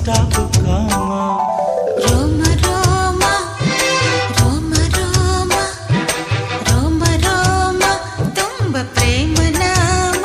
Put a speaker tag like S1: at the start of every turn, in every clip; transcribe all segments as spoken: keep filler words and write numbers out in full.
S1: stop ಕಾಮ
S2: ರೋಮ ರೋಮ ರೋಮ ರೋಮ ರೋಮ ರೋಮ ತುಂಬ ಪ್ರೇಮ ನಾಮ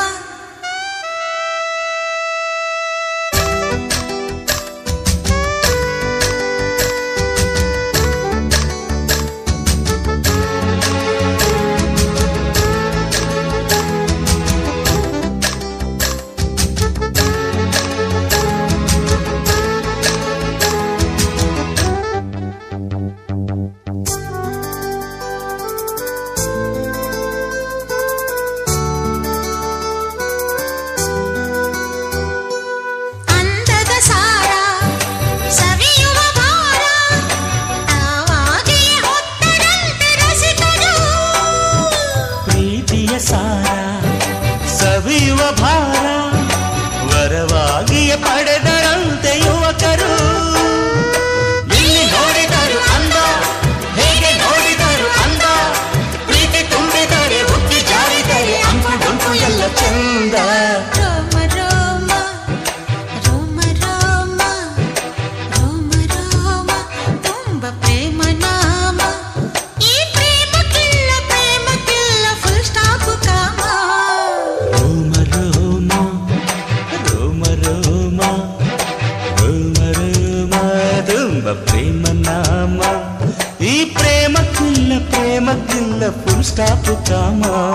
S1: ಸವಿಯುವ ಭಾರ ವರವಾಗಿಯೇ ಪಡೆದರಂತೆ ಯುವಕರು ಇಲ್ಲಿ ನೋಡಿದರು ಅಂದ ಹೇಗೆ ನೋಡಿದರು ಅಂದ ಪ್ರೀತಿ ತುಂಬಿದರೆ ಬುದ್ಧಿ ಜಾರಿದರೆ ಅಂಕು ಡೊಂಕು ಎಲ್ಲ ಚಂದ
S2: ರೋಮ ರೋಮ ರೋಮ ರೋಮ ರೋಮ ರೋಮ ತುಂಬ ಪ್ರೇಮ ನಾಮ ಈ ಪ್ರೇಮಕ್ಕಿಲ್ಲ ಪ್ರೇಮಕ್ಕಿಲ್ಲ ಫುಲ್ ಸ್ಟಾಪ್ ಕಾಮ
S1: ರೋಮ ರೋಮ ರೋಮ ರೋಮ ರೋಮ ರೋಮ ತುಂಬ ಪ್ರೇಮ ನಾಮ ಈ ಪ್ರೇಮಕ್ಕಿಲ್ಲ ಪ್ರೇಮಕ್ಕಿಲ್ಲ ಫುಲ್ ಸ್ಟಾಪ್ ಕಾಮ